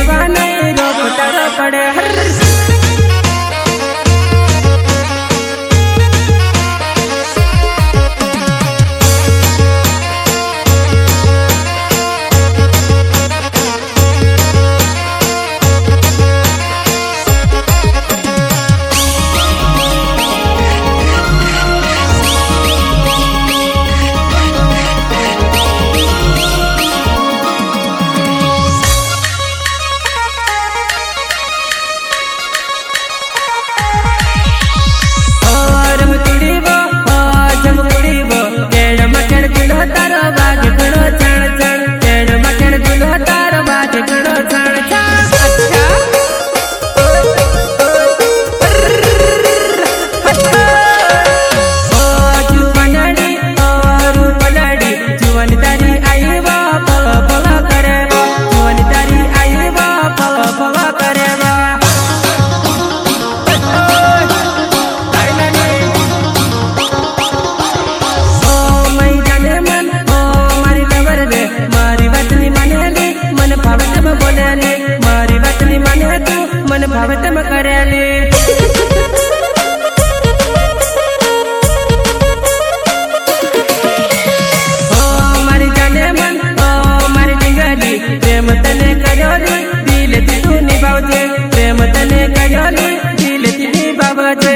जीवा नहीं रोक तारो पड़े भावतम करेली ओ मारी जाने मन ओ मारी डिंगली प्रेम तने करोली दिल तू निभावते प्रेम तने करोली दिल तू निभावते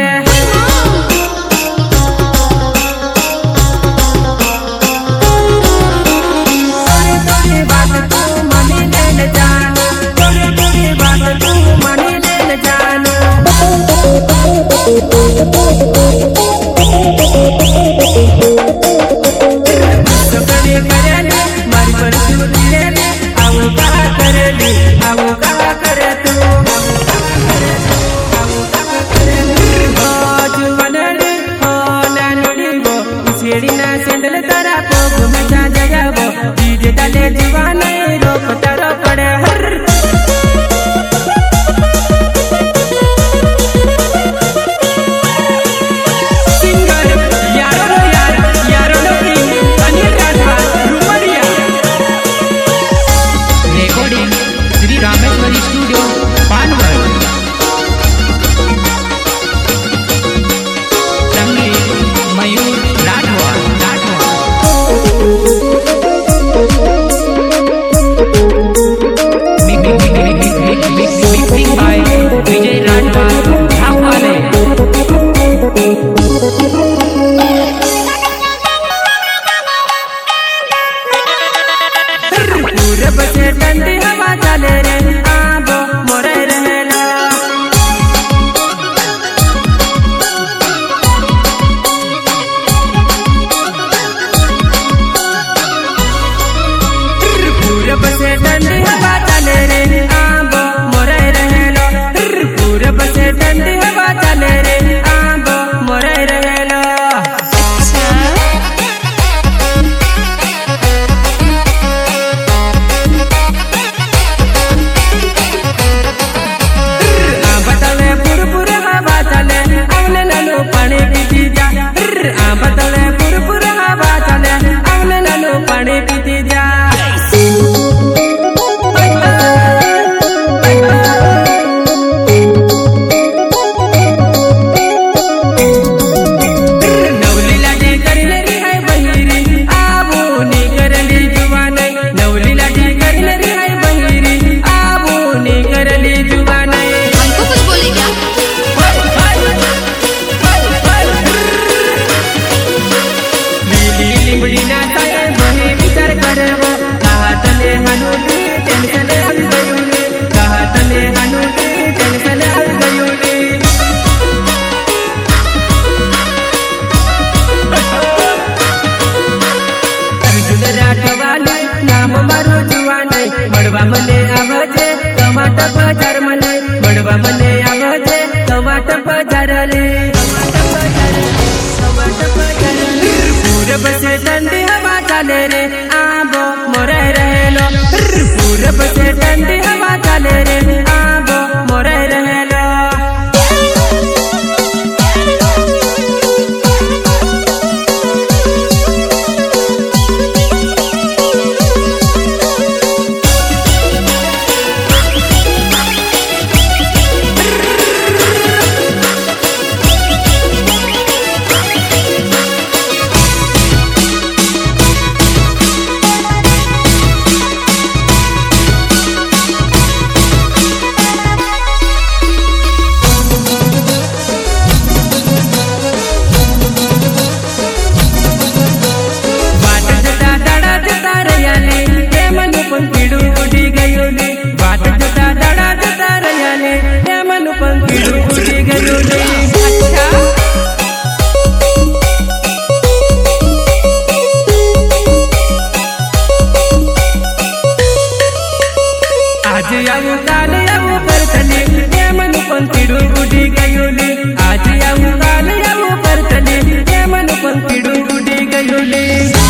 सेंडल तारा को घूमे जा जगह डीजे डाले दीवाने रोक तारा पड़े हर सिंगर यारो अनिल राठवा रुमरिया रिकॉर्डिंग श्री रामेश्वरी स्टूडियो पानवल संगीत मयूर राठवा मिक्सिंग बाय विजय राठवा ढाकवाले पूरब से ठंडी हवा चले रे आबो मोरे रहेला पूरब से ठंडी हवा चले रे आबो मोरे रहेला पूरब से ठंडी हवा चले रे आबो मोरे रहेला पानी पीती जा बदले पुरपुर हवा चले अगले लालो पानी पीती जा नवली लाठी कर ले है बहिरी आबू नी कर ली जुबान नवली लाठी कर ले है बहिरी आबू नी कर ली जुबान हमको कुछ बोले क्या लिंबड़ी ना ताए बहे विचार करवो कहा तले हनुली टेंशन हल गयुली कहा तले हनुली टेंशन हल गयुली अर्जुन राठवाले नाम मारो जुवाने मड़वा मने आवजे टमाटर बाजार मने मड़वा मने आवजे टमाटर बाजार ले पूरब से ठंडी हवा चले रे आबो मोरे रहेलो पूरब से ठंडी हवा चले रे आबो मोरे रहेलो काल येऊ परतली ते मन पण चिडून उडी गयोली आज येऊ काल येऊ परतली ते मन पण चिडून उडी गयोली